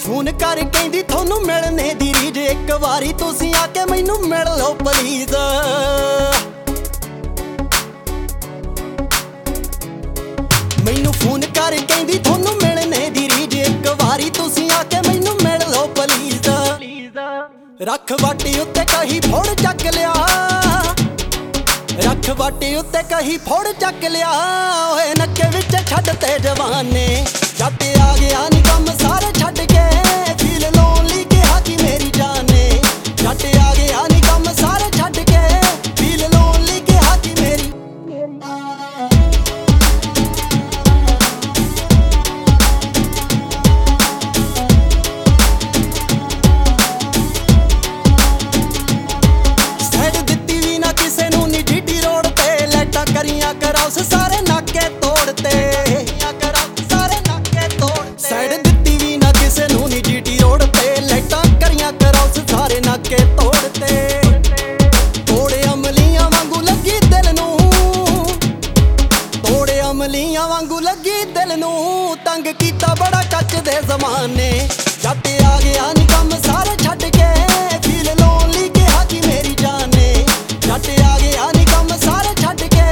Phone कर कहंदी थोनू मिलने दी रीज एक वारी तुसी आके मैनू मिल लो प्लीज। मैनू फोन कर कहंदी थोनू मिलने दी रीज एक वारी तुसी आके मैनू मिल लो प्लीज। रख वाटी उत्ते कही फोड़ चक लिया, रख वाटी उत्ते कही फोड़ चक लिया। ओए नक्के विच छड्ड ते जवाने जट आ गया नी कम सारे छड्ड के फील लोनली कहा कि मेरी जाने। जट आ गया नी कम सारे छड्ड के फील लोनली कहा कि मेरी। करियां कराउस सारे नाके तोड़ते, साइड दित्ती भी ना किसे नू नी जीटी रोड ते लाइटां करियां कराउस सारे नाके तोड़ते। तोड़े अमलियां वांगू लगी दिल नू, तोड़े अमलियां वांगू लगी दिल नू। तंग कीता बड़ा कच दे जमाने जट आ गया नी कम सारे छड्ड के फील लोनली कहा कि मेरी जाने। जट आ गया नी कम सारे छड्ड के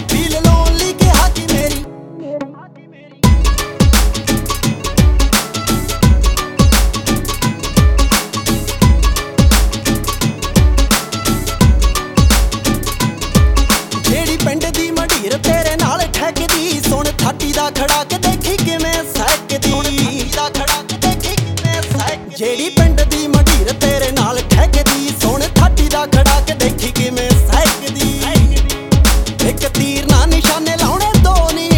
पिंड दी मंडीर तेरे नाल ठहकदी सुन थाटी दा खड़ाक देखी किवें सहकदी। जेड़ी पिंड दी मंडीर तेरे नाल ठहकदी सुन थाटी दा खड़ाक देखी किवें सहकदी। एक तीर ना निशाने लाउणे दो नी,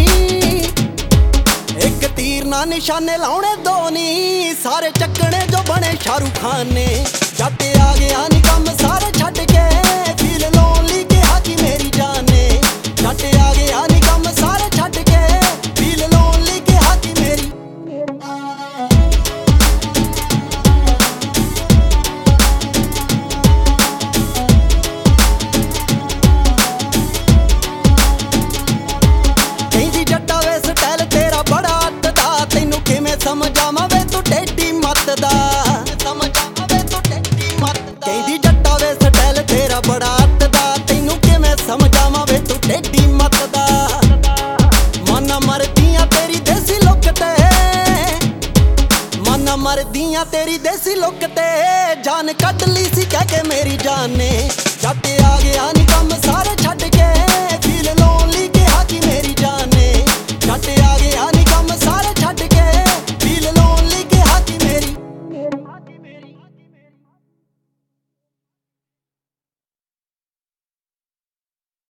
एक तीर ना निशाने लाउणे दो नी। सारे चक्कने जो बने शाहरुख खान ने। जट आ गया नी कम सारे छड्ड के फील लोनली कहा कि मेरी जाने। जट आ गया नी कम सारे छड्ड के फील लोनली कहा कि मेरी। कहंदी जट्टा वे स्टाइल तेरा बड़ा अटदा तैनू किवें समझावां वे तू टेढ़ी मत दा। कहंदी जट्टा वे स्टाइल तेरा बड़ा अटदा तैनू किवें समझावां वे तू टेढ़ी मत दा। मन मरदियां तेरी देसी लुक ते, मन मरदियां तेरी देसी लुक ते जान कट ली सी कह के मेरी जान ने। जट आ गया